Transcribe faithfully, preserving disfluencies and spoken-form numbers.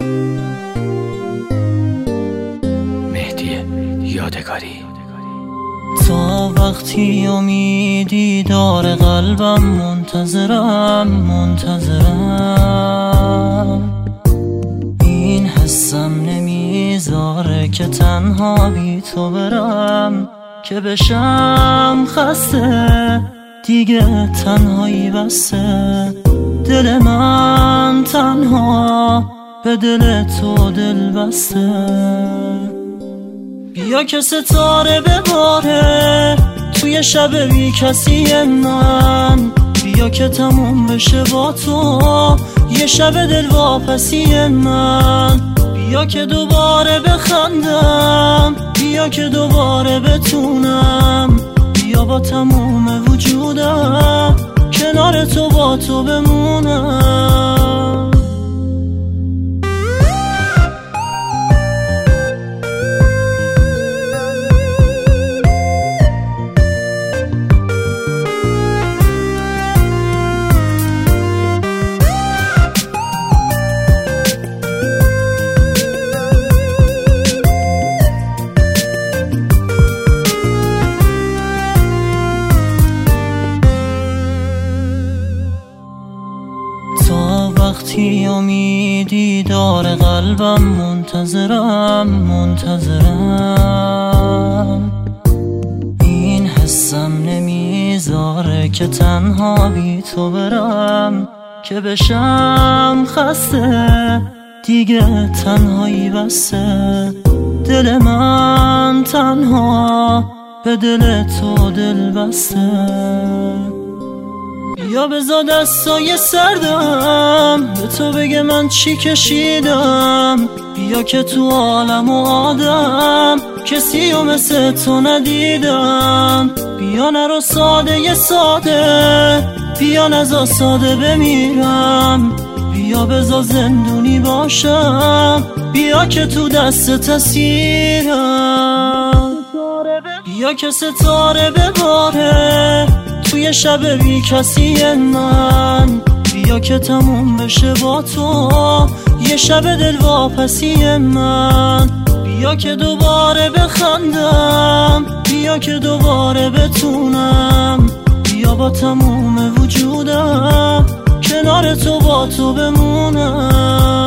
مهدی یادگاری. تا وقتی امیدی داره قلبم منتظرم منتظرم این حسم نمیذاره که تنها بی تو برم، که بشم خسته دیگه تنهایی بسته. دل من تنها به دل تو دل بسته. بیا که ستاره بباره توی شب بی کسی من، بیا که تموم بشه با تو یه شب دل واپسی من. بیا که دوباره بخندم، بیا که دوباره بتونم، بیا با تموم وجودم کنار تو با تو بمونم. وقتی امیدی داره قلبم منتظرم منتظرم این حسم نمیذاره که تنها بی تو برم، که بشم خسته دیگه تنهایی بسته. دل من تنها به دل تو دل بسته. یا بذار دستای سردم به تو بگه من چی کشیدم. بیا که تو عالم و آدم کسی و مثل تو ندیدم. بیا نرو ساده یه ساده، بیا نزا ساده بمیرم. بیا بذار زندونی باشم، بیا که تو دست اسیرم. بیا که ستاره بباره توی شب بی کسی من، بیا که تموم بشه با تو یه شب دل واپسی من. بیا که دوباره بخندم، بیا که دوباره بتونم، بیا با تموم وجودم کنار تو با تو بمونم.